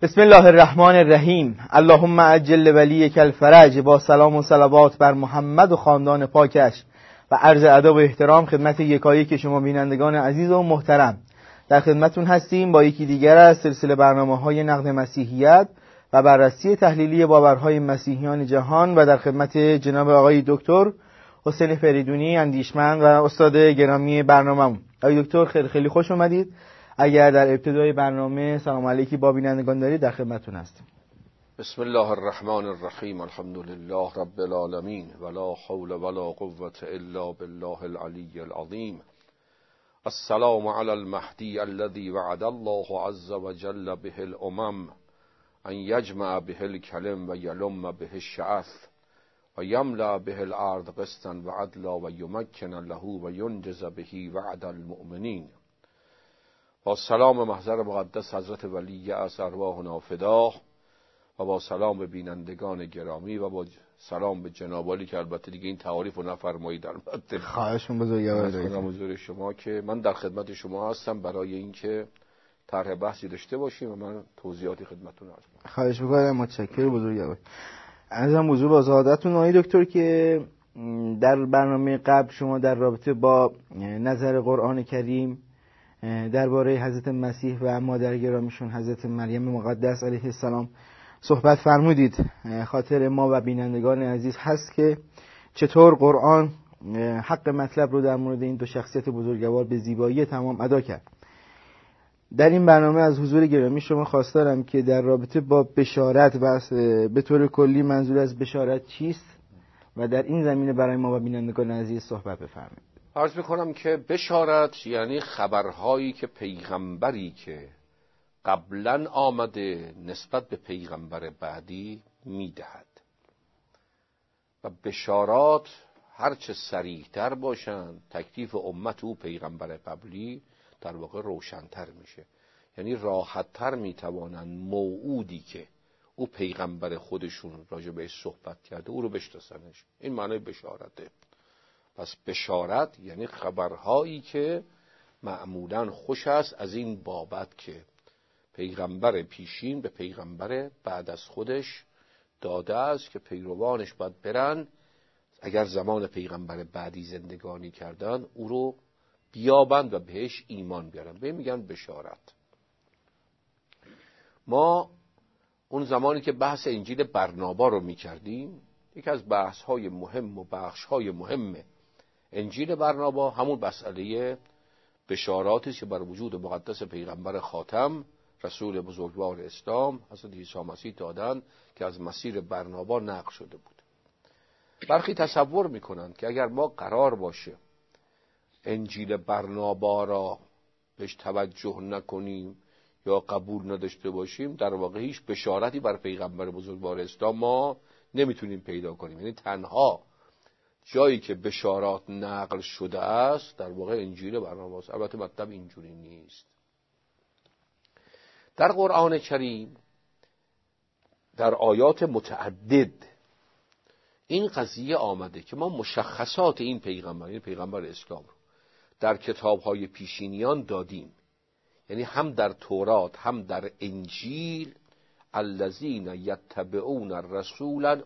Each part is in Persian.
بسم الله الرحمن الرحیم. اللهم عجل ولیک الفرج. با سلام و صلوات بر محمد و خاندان پاکش و عرض ادب و احترام خدمت یکایک شما بینندگان عزیز و محترم. در خدمتون هستیم با یکی دیگر از سلسله برنامه‌های نقد مسیحیت و بررسی تحلیلی باورهای مسیحیان جهان و در خدمت جناب آقای دکتر حسین فریدونی اندیشمند و استاد گرامی برنامه‌مون. آقای دکتر خیلی خوش اومدید. اگر در ابتدای برنامه سلام علیکی با بینندگان دارید در خدمتتون هستیم. بسم الله الرحمن الرحیم. الحمد لله رب العالمین ولا حول ولا قوة الا بالله العلی العظیم. السلام علی المهدی الذي وعد الله عز وجل به الامم ان یجمع به الکلم و یلم به الشعث و یملأ به الارض قسطا و عدلا و یمکن له و ینجز به وعد المؤمنین. با سلام محضر مقدس حضرت ولی از ارواحنا فدا و با سلام به بینندگان گرامی و با سلام به جناب عالی که البته دیگه این تعاریف رو نفرمایید. البته خواهشون بزرگوار حضور شما که من در خدمت شما هستم برای اینکه طرح بحثی داشته باشیم و من توضیحاتی خدمتتون عرض می‌کنم. خواهش می‌کنم. متشکرم بزرگوار. عرضم حضور با سعادتتون آقای دکتر که در برنامه قبل شما در رابطه با نظر قرآن کریم درباره حضرت مسیح و مادر گرامیشون حضرت مریم مقدس علیه السلام صحبت فرمودید. خاطر ما و بینندگان عزیز هست که چطور قرآن حق مطلب رو در مورد این دو شخصیت بزرگوار به زیبایی تمام ادا کرد. در این برنامه از حضور گرامی شما خواستارم که در رابطه با بشارت و به طور کلی منظور از بشارت چیست و در این زمینه برای ما و بینندگان عزیز صحبت بفرمایید. عرض میکنم که بشارت یعنی خبرهایی که پیغمبری که قبلا آمده نسبت به پیغمبر بعدی میدهد و بشارات هرچه صریح‌تر باشند تکلیف امت او پیغمبر قبلی در واقع روشن‌تر میشه، یعنی راحت‌تر میتوانند موعودی که او پیغمبر خودشون راجع بهش صحبت کرده او رو بشناسنش. این معنی بشارته. پس بشارت یعنی خبرهایی که معمولاً خوش است از این بابت که پیغمبر پیشین به پیغمبر بعد از خودش داده است که پیروانش باید برن اگر زمان پیغمبر بعدی زندگانی کردن او رو بیابند و بهش ایمان بیارن. به میگن بشارت. ما اون زمانی که بحث انجیل برنابا رو میکردیم یکی از بحث‌های مهم و بخش‌های مهم انجیل برنابا همون مسئله بشاراتی که بر وجود مقدس پیغمبر خاتم رسول بزرگوار اسلام حضرت عیسی مسیح دادن که از مسیر برنابا نقل شده بود. برخی تصور میکنند که اگر ما قرار باشه انجیل برنابا را بهش توجه نکنیم یا قبول نداشته باشیم در واقع هیچ بشارتی بر پیغمبر بزرگوار اسلام ما نمیتونیم پیدا کنیم. یعنی تنها جایی که بشارات نقل شده است در واقع انجیل برنابا است. البته مطلب اینجوری نیست. در قرآن کریم در آیات متعدد این قضیه آمده که ما مشخصات این پیغمبر، این پیغمبر اسلام رو در کتاب‌های پیشینیان دادیم. یعنی هم در تورات هم در انجیل الذین یتبعون الرسول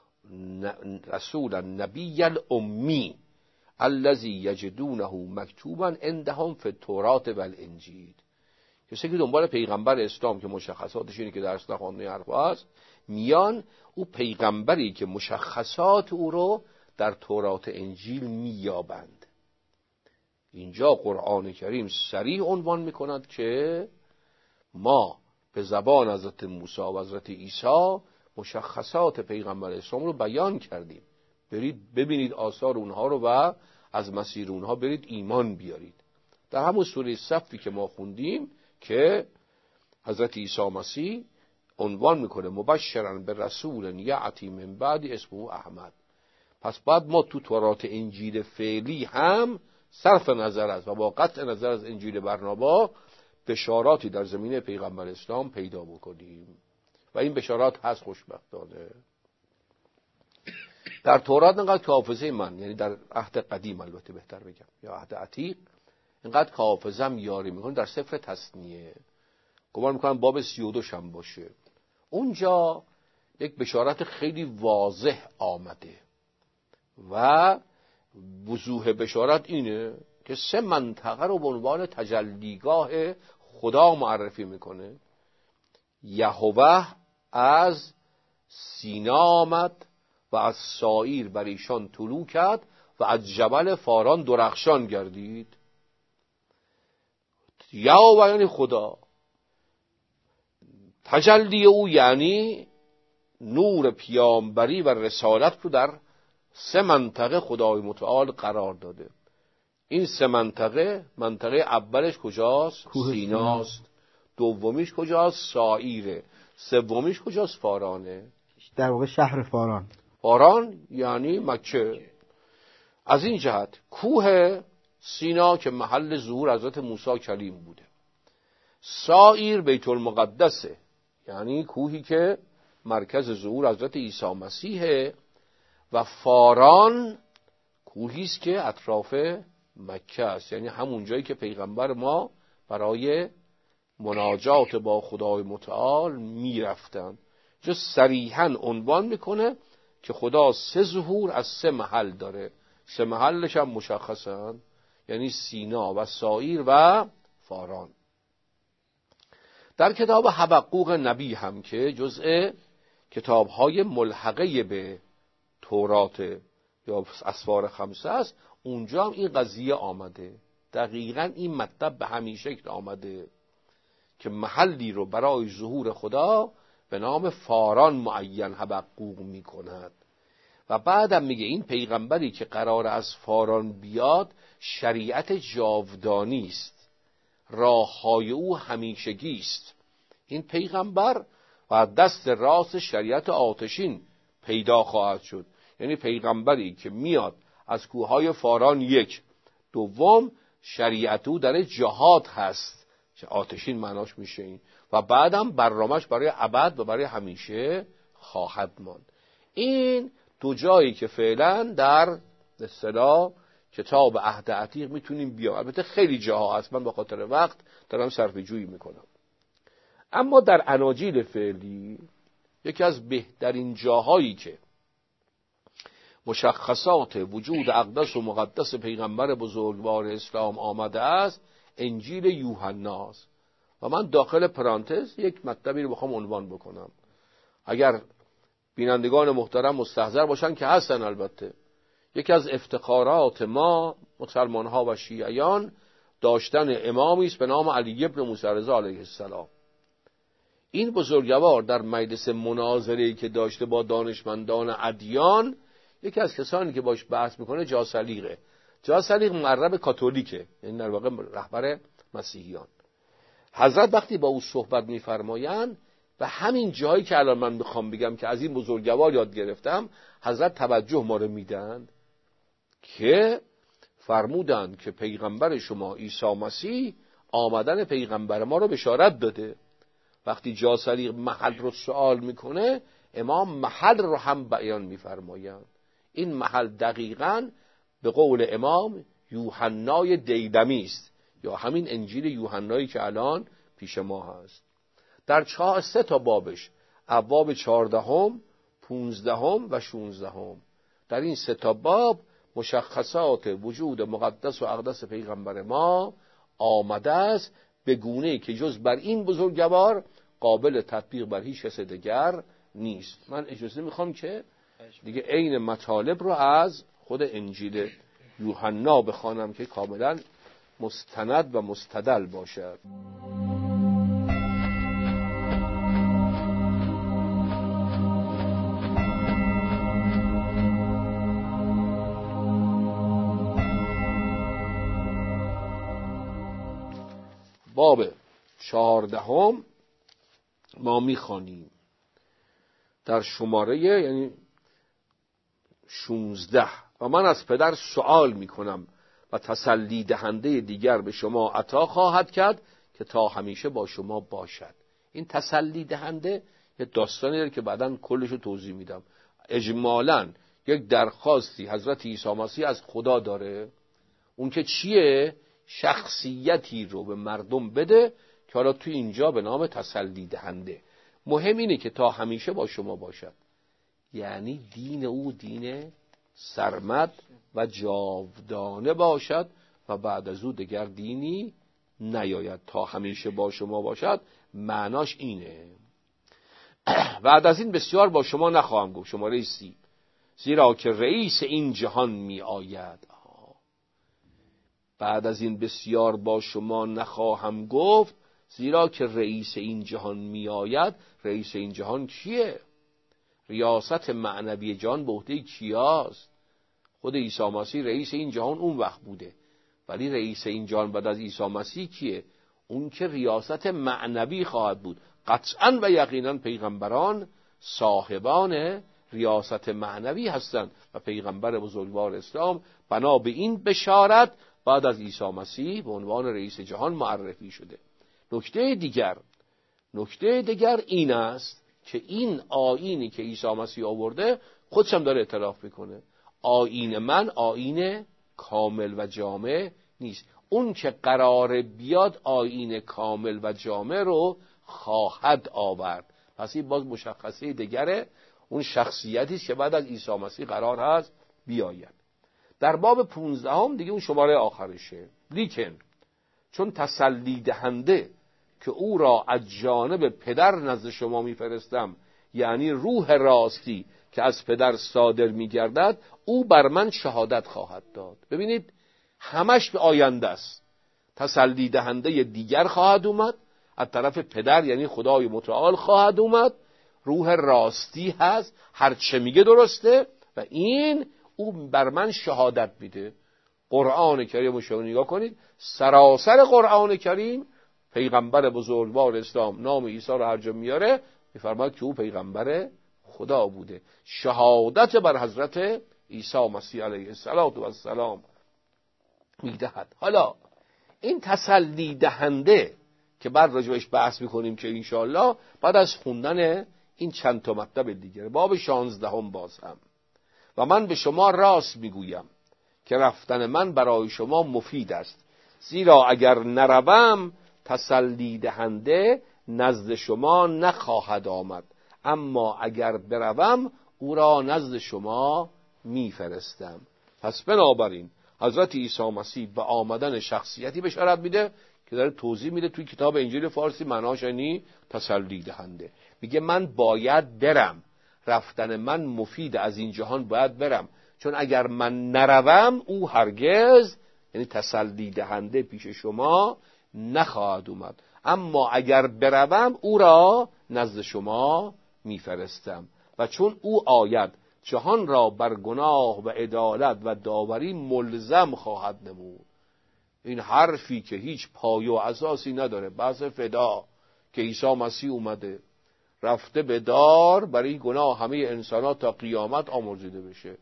النبی الامی الذی یجدونه مکتوبا عندهم فی التوراة والانجیل. کسی که دنبال پیغمبر اسلام که مشخصاتش اینه که درس نخوانده حرفا هست میان او پیغمبری که مشخصات او رو در تورات انجیل مییابند. اینجا قرآن کریم صریح عنوان میکند که ما به زبان حضرت موسی و حضرت عیسی مشخصات پیغمبر اسلام رو بیان کردیم. برید ببینید آثار اونها رو و از مسیر اونها برید ایمان بیارید. در همون سوره صفی که ما خوندیم که حضرت عیسی مسیح عنوان میکنه مبشرا به رسول یأتی من بعد اسمه احمد. پس بعد ما تو تورات انجیل فعلی هم صرف نظر از و با قطع نظر از انجیل برنابا بشاراتی در زمینه پیغمبر اسلام پیدا بکنیم و این بشارات هست خوشبختانه. در تورات انقدر که حافظه من، یعنی در عهد قدیم البته بهتر بگم یا عهد عتیق، انقدر که حافظم یاری میکنه در سفر تثنیه گمان میکنم باب 32 هم باشه. اونجا یک بشارت خیلی واضح آمده و وضوح بشارت اینه که 3 منطقه رو به عنوان تجلیگاه خدا معرفی میکنه. یهوه از سینا آمد و از سایر بر ایشان طلوع کرد و از جبل فاران درخشان گردید. یهوه یعنی خدا، تجلی او یعنی نور پیامبری و رسالت رو در 3 منطقه خدای متعال قرار داده. این 3 منطقه اولش کجاست؟ سیناست. دومیش کجاست؟ سایره. سومیش کجاست؟ فارانه. در واقع شهر فاران. فاران یعنی مکه. از این جهت کوه سینا که محل ظهور حضرت موسی کلیم بوده، سایر بیت المقدسه یعنی کوهی که مرکز ظهور حضرت عیسی مسیحه، و فاران کوهی است که اطراف مکه است، یعنی همون جایی که پیغمبر ما برای مناجات با خدای متعال میرفتن. جو صریحاً عنوان میکنه که خدا 3 ظهور از 3 محل داره. 3 محلش هم مشخصن، یعنی سینا و سایر و فاران. در کتاب حبقوق نبی هم که جزء کتاب‌های ملحقه به تورات یا اسفار 5 است، اونجا هم این قضیه آمده. دقیقاً این مطلب به همین شکل آمده که محلی رو برای ظهور خدا به نام فاران معین حبقوق می‌کند. و بعدم میگه این پیغمبری که قرار از فاران بیاد شریعت جاودانی است، راههای او همیشگی است. این پیغمبر و دست راست شریعت آتشین پیدا خواهد شد، یعنی پیغمبری که میاد از کوههای فاران. 1 دوم شریعت او در جهاد هست که آتشین معناش میشه این، و بعدم برنامه‌اش برای ابد و برای همیشه خواهد ماند. این 2 جایی که فعلا در اصطلاح کتاب عهد عتیق میتونیم بیام. البته خیلی جاها هست، من به خاطر وقت دارم صرفه جویی میکنم. اما در اناجیل فعلی یکی از بهترین جاهایی که مشخصات وجود اقدس و مقدس پیغمبر بزرگوار اسلام آمده است انجیل یوحناست. و من داخل پرانتز یک مطلبی رو بخوام عنوان بکنم، اگر بینندگان محترم مستحضر باشن که هستن البته. یکی از افتخارات ما مسلمان ها و شیعیان داشتن امامی است به نام علی ابن موسی رضا علیه السلام. این بزرگوار در مجلس مناظره‌ای که داشته با دانشمندان ادیان، یکی از کسانی که باش بحث میکنه جاسلیقه. جاسلیق مقرب کاتولیکه، یعنی در واقع رهبر مسیحیان. حضرت وقتی با او صحبت میفرمایند و همین جایی که الان من میخوام بگم که از این بزرگوار یاد گرفتم، حضرت توجه ما رو میدن که فرمودند که پیغمبر شما عیسی مسیح آمدن پیغمبر ما رو بشارت داده. وقتی جاسلیق محل رو سوال میکنه، امام محل رو هم بیان میفرمایند. این محل دقیقاً به قول امام یوحنای دیلمی است، یا همین انجیل یوحنایی که الان پیش ما هست. در 3 تا بابش، ابواب 14، 15 و 16، در این 3 تا باب مشخصات وجود مقدس و اقدس پیغمبر ما آمده است به گونه‌ای که جز بر این بزرگوار قابل تطبیق بر هیچ کس دیگر نیست. من اجازه میخوام که دیگه عین مطالب رو از خود انجیل یوحنا بخوانم که کاملا مستند و مستدل باشد. باب 14 ما میخوانیم در شماره یعنی 16. و من از پدر سؤال میکنم و تسلی دهنده دیگر به شما عطا خواهد کرد که تا همیشه با شما باشد. این تسلی دهنده یه داستانی داره که بعداً کلشو توضیح میدم. اجمالاً یک درخواستی حضرت عیسی مسیح از خدا داره. اون که چیه؟ شخصیتی رو به مردم بده که حالا تو اینجا به نام تسلی دهنده. مهم اینه که تا همیشه با شما باشد، یعنی دین او دین سرمد و جاودانه باشد و بعد از او دیگر دینی نیاید. تا همیشه با شما باشد معناش اینه. بعد از این بسیار با شما نخواهم گفت. شماره 30 زیرا که رئیس این جهان می آید. بعد از این بسیار با شما نخواهم گفت، زیرا که رئیس این جهان می آید. رئیس این جهان کیه؟ ریاست معنوی جهان به عهده کیاست؟ خود عیسی مسیح رئیس این جهان اون وقت بوده، ولی رئیس این جهان بعد از عیسی مسیح کیه؟ اون که ریاست معنوی خواهد بود. قطعاً و یقیناً پیغمبران صاحبان ریاست معنوی هستند و پیغمبر بزرگوار اسلام بنا به این بشارت بعد از عیسی مسیح به عنوان رئیس جهان معرفی شده. نکته دیگر این است که این آیینی که عیسی مسیح آورده خودش هم داره اعتراف میکنه. آیین من آیین کامل و جامع نیست. اون که قراره بیاد آیین کامل و جامع رو خواهد آورد. پس این باز مشخصه دیگره، اون شخصیتی است که بعد از عیسی مسیح قرار هست بیاید. در باب 15 دیگه اون شماره آخرشه. لیکن چون تسلی دهنده که او را از جانب پدر نزد شما میفرستم، یعنی روح راستی که از پدر صادر میگردد، او بر من شهادت خواهد داد. ببینید همش به آینده است. تسلی دهنده دیگر خواهد اومد از طرف پدر، یعنی خدای متعال خواهد اومد. روح راستی هست، هر چه میگه درسته و این او بر من شهادت میده. قرآن کریم رو شما نگاه کنید، سراسر قرآن کریم پیغمبر بزرگوار اسلام نام عیسی رو هر جا میاره میفرماید که او پیغمبر خدا بوده. شهادت بر حضرت عیسی مسیح علیه السلام میدهد. حالا این تسلی دهنده که بعد راجبش بحث میکنیم که انشاءالله بعد از خوندن این چند تا مطلب دیگه. باب 16 باز هم و من به شما راست میگویم که رفتن من برای شما مفید است، زیرا اگر نروم تسلی دهنده نزد شما نخواهد آمد، اما اگر بروم او را نزد شما میفرستم. پس بنابراین حضرت عیسی مسیح به آمدن شخصیتی بشارت میده که داره توضیح میده توی کتاب انجیل فارسی معناش یعنی تسلی دهنده. میگه من باید برم، رفتن من مفید، از این جهان باید برم، چون اگر من نروم او هرگز، یعنی تسلی دهنده، پیش شما نخواهد اومد، اما اگر بروم او را نزد شما میفرستم و چون او آید جهان را بر گناه و عدالت و داوری ملزم خواهد نمود. این حرفی که هیچ پایه و اساسی نداره، بحث فدا که عیسی مسیح اومده رفته به دار برای گناه همه انسانات تا قیامت آمرزیده بشه.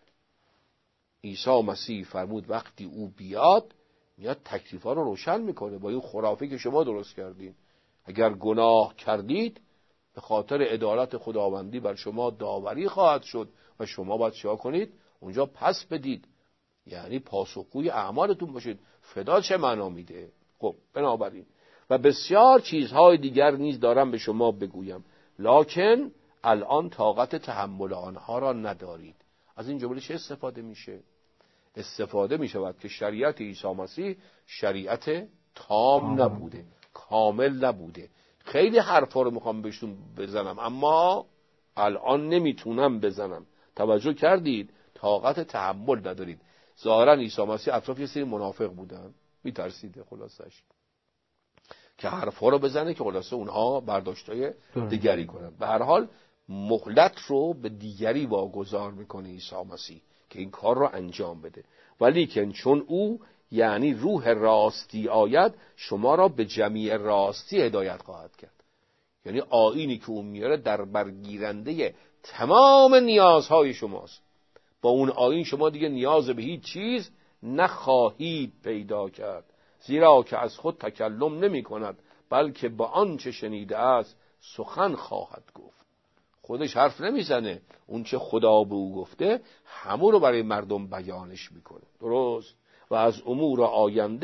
عیسی مسیح فرمود وقتی او بیاد میاد تکلیفا رو روشن میکنه با این خرافی که شما درست کردین. اگر گناه کردید به خاطر عدالت خداوندی بر شما داوری خواهد شد و شما باید چیا کنید؟ اونجا پس بدید، یعنی پاسخگوی اعمالتون باشید. فدا چه معنا میده؟ خب بنابراین و بسیار چیزهای دیگر نیز دارم به شما بگویم، لکن الان طاقت تحمل آنها را ندارید. از این جمله چه استفاده میشه؟ استفاده میشود که شریعت عیسی مسیح شریعت تام نبوده، کامل نبوده. خیلی حرفا رو میخوام بهشون بزنم اما الان نمیتونم بزنم. توجه کردید؟ طاقت تحمل ندارید. ظاهرا عیسی مسیح اطراف یه سری منافق بودن، میترسیده خلاصش که حرفا رو بزنه که خلاصه اونها برداشتای دیگری کنن. به هر حال مهلت رو به دیگری واگذار میکنه عیسی مسیح که این کار رو انجام بده. ولیکن چون او یعنی روح راستی آید شما را به جمیع راستی هدایت خواهد کرد. یعنی آیینی که اون میاره در برگیرنده تمام نیازهای شماست. با اون آیین شما دیگه نیاز به هیچ چیز نخواهید پیدا کرد، زیرا که از خود تکلم نمی کند بلکه با آنچه شنیده است سخن خواهد گفت. خودش حرف نمیزنه، اون چه خدا به او گفته همون رو برای مردم بیانش میکنه. درست؟ و از امور آینده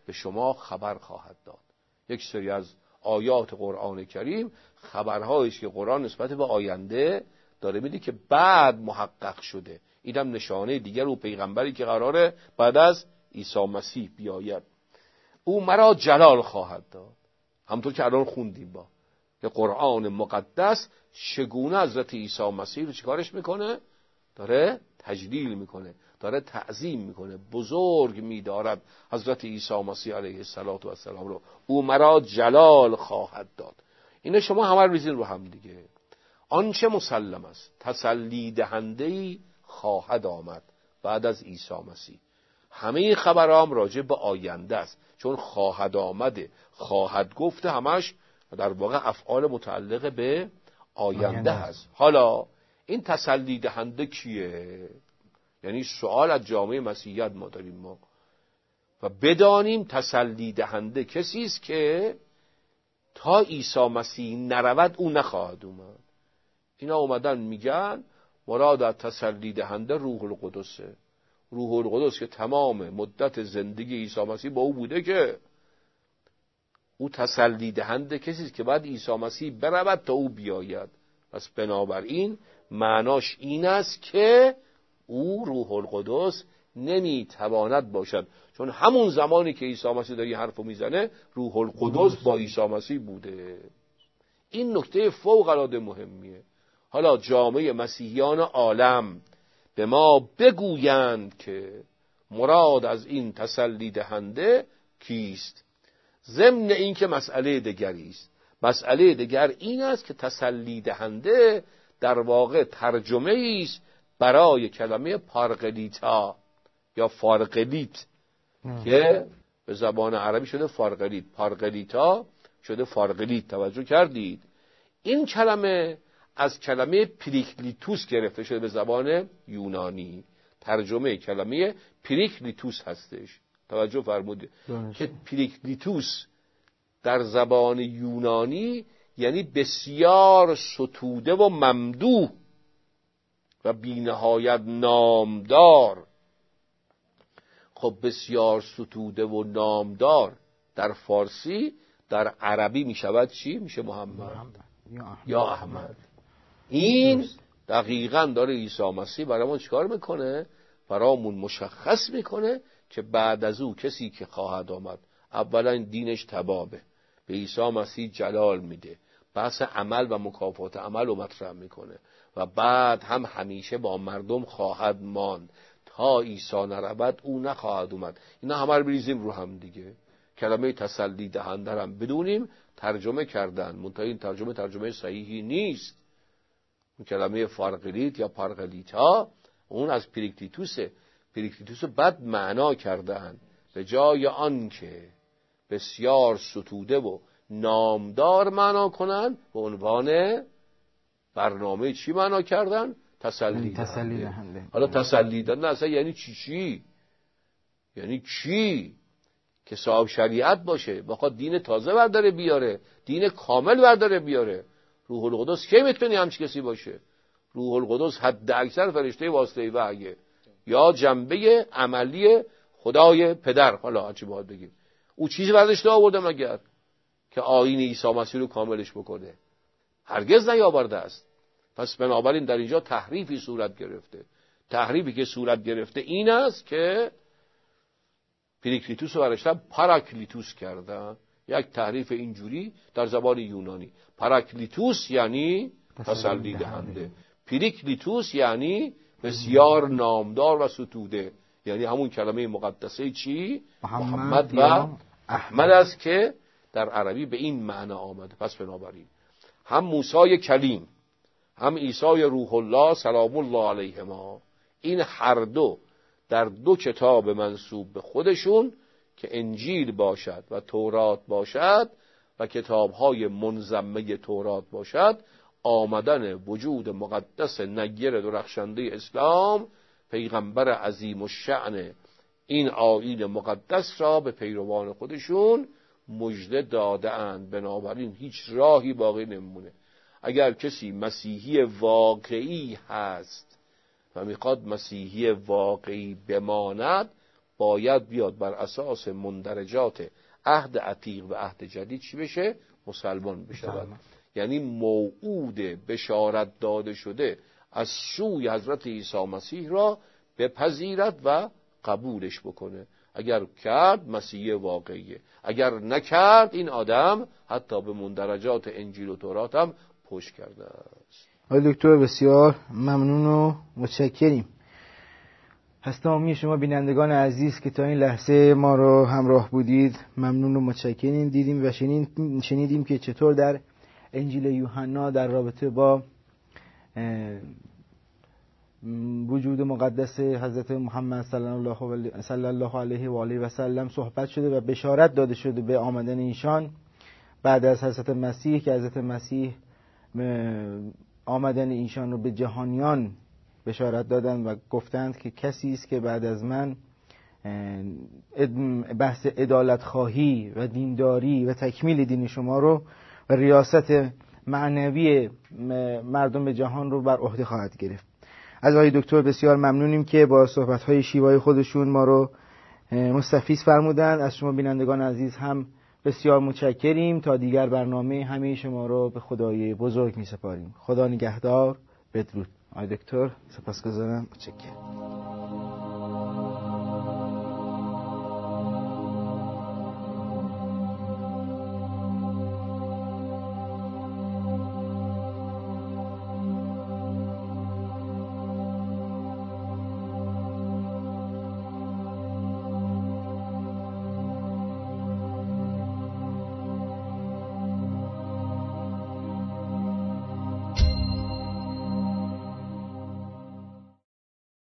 به شما خبر خواهد داد. یک سری از آیات قرآن کریم خبرهایی است که قرآن نسبت به آینده داره میده که بعد محقق شده. اینم نشانه دیگر او پیغمبری که قراره بعد از عیسی مسیح بیاید. او مرا جلال خواهد داد. همونطور که الان خوندیم با که قرآن مقدس چگونه حضرت عیسی مسیح رو چیکارش میکنه؟ داره تجلیل میکنه، داره تعظیم میکنه، بزرگ میدارد حضرت عیسی مسیح علیه السلام رو. او مرا جلال خواهد داد. اینه شما همه ریزین رو هم دیگه. آنچه مسلم است تسلی دهنده‌ای خواهد آمد بعد از عیسی مسیح. همه خبرام راجع به آینده است، چون خواهد آمده، خواهد گفته، همش در واقع افعال متعلق به آینده هست. حالا این تسلی دهنده کیه؟ یعنی سوال از جامعه مسیحیت ما داریم ما و بدانیم تسلی دهنده کسی است که تا عیسی مسیح نرود او نخواهد اومد. اینا اومدن میگن مراد از تسلی دهنده روح القدسه. روح القدس که تمام مدت زندگی عیسی مسیح با او بوده، که او تسلی دهنده کسی است که بعد عیسی مسیح برود تا او بیاید. پس بنابراین معناش این است که او روح القدس نمیتواند باشد، چون همون زمانی که عیسی مسیح داره این حرفو میزنه روح القدس با عیسی مسیح بوده. این نکته فوق العاده مهمیه. حالا جامعه مسیحیان عالم به ما بگویند که مراد از این تسلی دهنده کیست. ضمن این که مسئله دیگری است. مسئله دیگر این است که تسلی دهنده در واقع ترجمه است برای کلمه پارقلیتا یا فارقلیت که به زبان عربی شده فارقلیت، پارقلیتا شده فارقلیت. توجه کردید؟ این کلمه از کلمه پریکلیتوس گرفته شده به زبان یونانی. ترجمه کلمه پریکلیتوس هستش. توجه فرمودید که پریکلیتوس در زبان یونانی یعنی بسیار ستوده و ممدوح و بی‌نهایت نامدار. خب بسیار ستوده و نامدار در فارسی، در عربی می شود چی؟ میشه محمد یا احمد. این دقیقاً داره عیسی مسیح برامون چیکار میکنه؟ برامون مشخص میکنه که بعد از او کسی که خواهد آمد اولا دینش تبابه، به عیسی مسیح جلال میده، بحث عمل و مکافات عمل رو مطرح میکنه و بعد هم همیشه با مردم خواهد ماند تا عیسی نرود او نخواهد اومد. اینا همه رو بریزیم رو هم دیگه. کلمه تسلی دهنده هم بدونیم ترجمه کردن، منتها این ترجمه صحیحی نیست. اون کلمه فارقلیت یا پارقلیتا اون از پریکلیتوسه. پریکلیتوسو بد معنا کردن، به جای آن که بسیار ستوده و نامدار معنا کنن به عنوان برنامه چی معنا کردن؟ تسلی دهنده. حالا تسلی دهنده اصلا یعنی چی؟ یعنی چی؟ که صاحب شریعت باشه، بخواد دین تازه برداره بیاره، دین کامل برداره بیاره. روح القدس کی میتونه همچین کسی باشه؟ روح القدس حد اکثر فرشته واسطه وحیه یا جنبه عملی خدای پدر. حالا هرچی باید بگیم او چیزی برداشته آورده مگر که آیین عیسی مسیح رو کاملش بکنه؟ هرگز نیاورده است. پس بنابراین در اینجا تحریفی صورت گرفته. تحریفی که صورت گرفته این است که پریکلیتوس رو برشتن پاراکلیتوس کردن. یک تحریف اینجوری در زبان یونانی. پاراکلیتوس یعنی تسلی دهنده، پریکلیتوس یعنی بسیار نامدار و ستوده، یعنی همون کلمه مقدسه چی؟ محمد و احمد است که در عربی به این معنا آمده. پس بنابراین هم موسی کلیم هم عیسی روح الله سلام الله علیهما، این هر دو در دو کتاب منسوب به خودشون که انجیل باشد و تورات باشد و کتاب‌های منضمه تورات باشد، آمدن وجود مقدس نیر درخشنده اسلام، پیغمبر عظیم الشأن این آیین مقدس را به پیروان خودشون مژده داده‌اند. بنابراین هیچ راهی باقی نمیمونه. اگر کسی مسیحی واقعی هست و میخواد مسیحی واقعی بماند، باید بیاد بر اساس مندرجات عهد عتیق و عهد جدید چی بشه؟ مسلمان بشود. یعنی موعود بشارت داده شده از سوی حضرت عیسی مسیح را بپذیرد و قبولش بکنه. اگر کرد مسیح واقعیه، اگر نکرد این آدم حتی به مندرجات انجیل و تورات هم پشت کرده است. آقای دکتر بسیار ممنون و متشکریم. از تمامی شما بینندگان عزیز که تا این لحظه ما رو همراه بودید ممنون و متشکریم. دیدیم و شنیدیم که چطور در انجیل یوحنا در رابطه با وجود مقدس حضرت محمد صلی الله علیه و آله و سلم صحبت شده و بشارت داده شده به آمدن ایشان بعد از حضرت مسیح، که حضرت مسیح آمدن ایشان رو به جهانیان بشارت دادن و گفتند که کسی است که بعد از من بحث عدالت خواهی و دینداری و تکمیل دین شما رو و ریاست معنوی مردم جهان رو بر عهده خواهد گرفت. از آقای دکتر بسیار ممنونیم که با صحبت‌های شیوای خودشون ما رو مستفیض فرمودند. از شما بینندگان عزیز هم بسیار متشکریم. تا دیگر برنامه همه شما رو به خدای بزرگ می‌سپاریم. خدا نگهدار. بدرود. آقای دکتر سپاسگزارم. متشکرم.